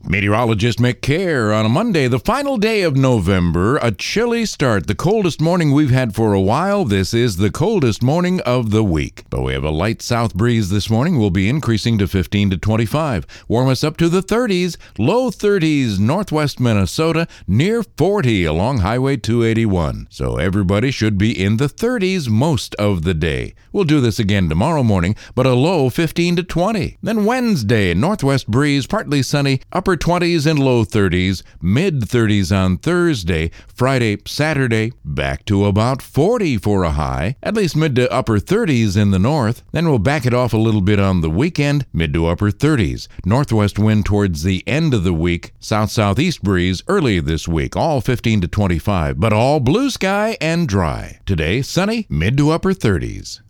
Meteorologist Mick Kerr on a Monday, the final day of November, a chilly start, the coldest morning we've had for a while. This is the coldest morning of the week. But we have a light south breeze this morning. We'll be increasing to 15 to 25. Warm us up to the 30s, low 30s, northwest Minnesota, near 40 along Highway 281. So everybody should be in the 30s most of the day. We'll do this again tomorrow morning, but a low 15 to 20. Then Wednesday, northwest breeze, partly sunny, upper 20s and low 30s, mid 30s on Thursday. Friday, Saturday, back to about 40 for a high, at least mid to upper 30s in the north. Then we'll back it off a little bit on the weekend, mid to upper 30s. Northwest wind towards the end of the week, south-southeast breeze early this week, all 15 to 25, but all blue sky and dry. Today, sunny, mid to upper 30s.